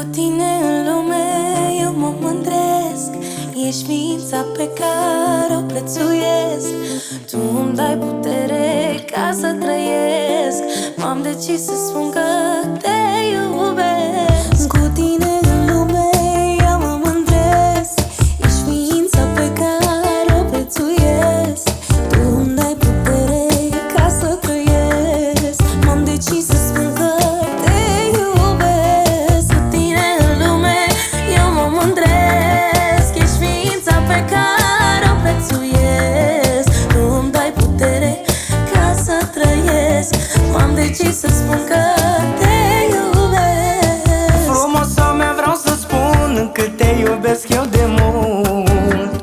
tine în lume eu mă mândresc. Ești ființa pe care o prețuiesc. Tu îmi dai putere ca să trăiesc. M-am decis să spun că te iubesc. Cu tine în lume eu mă mândresc. Ești ființa pe care o prețuiesc. Tu îmi dai putere ca să trăiesc. M-am decis să spun că te iubesc. Cu tine în lume eu mă mândresc. Ești ființa pe care o prețuiesc. Tu îmi dai putere ca să trăiesc. M-am decis să spun că te iubesc. Frumoasa mea, vreau să spun că te iubesc eu de mult.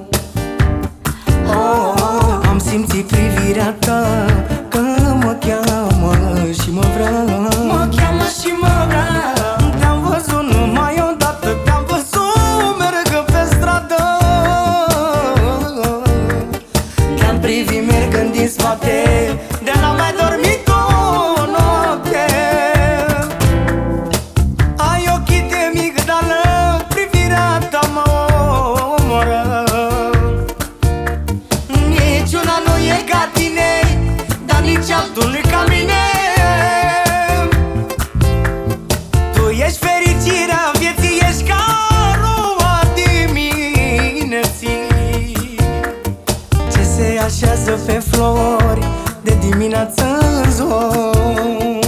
Am simțit privirea ta că mă cheamă și mă vrea. Mă cheamă și mă vrea. Te-am văzut numai odată, te-am văzut mergând pe stradă. Te-am privit mergând din spate, de n-am mai dormit o noapte. Ai ochii de migdală, privirea ta mă omoră. Niciuna nu e ca tine, dar nici altul nu-i ca mine. Tu ești fericirea vieții, ești ca roa dimineții ce se așează pe flori de dimineață în zori.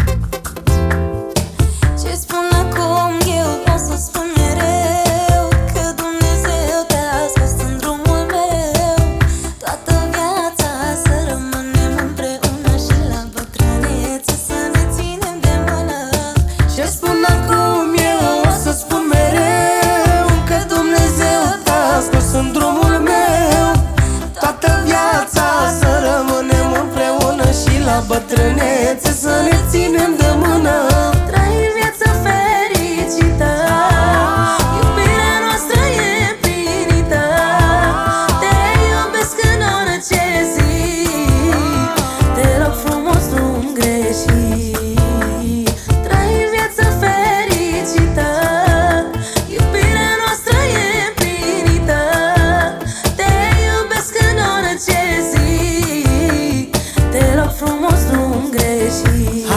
Ce spun acum eu pot să spun mereu, că Dumnezeu te-a scos în drumul meu. Toată viața să rămânem împreună și la bătrânețe să ne ținem de mână. Ce spun acum eu o să spun mereu, că Dumnezeu te-a scos în drumul meu. Toată viața să rămânem împreună și la bătrânețe să ne ținem de mână. Trăi viața fericită, iubirea noastră e împlinită. Te iubesc în orice zi, te rog frumos nu-mi greși. Trăi viața fericită, iubirea noastră e împlinită. Te iubesc în orice zi, te rog frumos nu-mi greși.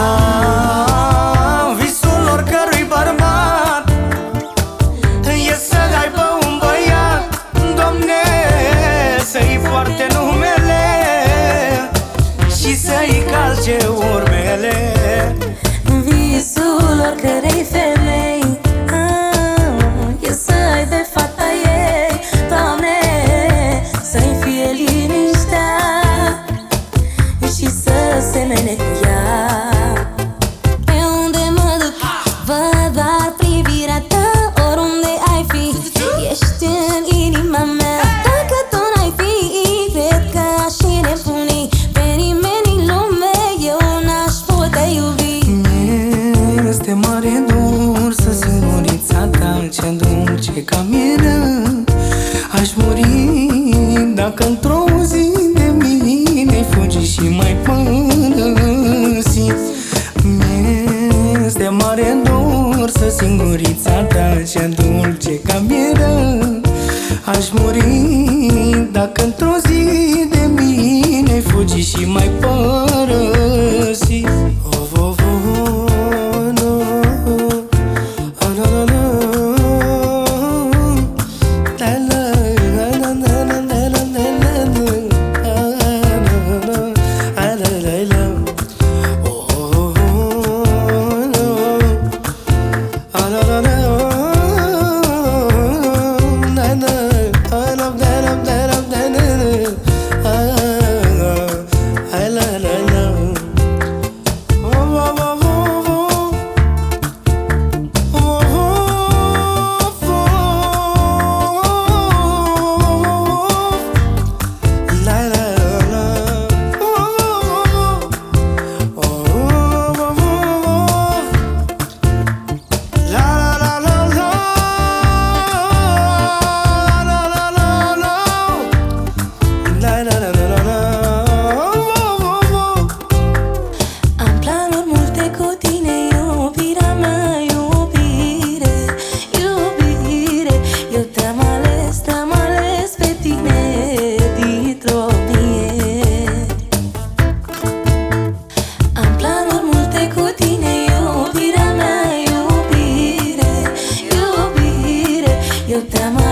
Visul oricărui bărbat e să aibă un băiat, Doamne, să-i poarte numele și să-i calce urmele. Visul oricărei femei e să aibă fata ei, Doamne, să-i fie liniștea și să semene cu ea. Pe unde mă duc, văd doar privirea ta, oriunde ai fi, ești în inima mea. Dacă tu n-ai fi, cred că aș fi nebunit. Pe nimeni în lume eu n-aș putea iubi. Este mare dor să singurița ta, ce dulce ca mieră. Aș muri dacă într-o zi de mine fugi și mai părăsi. Este mare dor să singurița ta, ce dulce ca mieră. Aș muri dacă într-o zi de mine fugi și mai părăsi. Of, of, of, no. Ah, na, na, na. La, la, la, la, la, la, la, la, la, la. Ah, na, na. Ah, la, la, la. Oh, oh, oh, no. Ah, na, na, na. Na, na. Ah, na, na, na, na, na, na, na. Ah, ah, la, la, la. Oh, oh, oh, oh, oh. Oh, oh, oh. La, la, la. Oh, oh, oh, oh. La, la, la. Eu te-am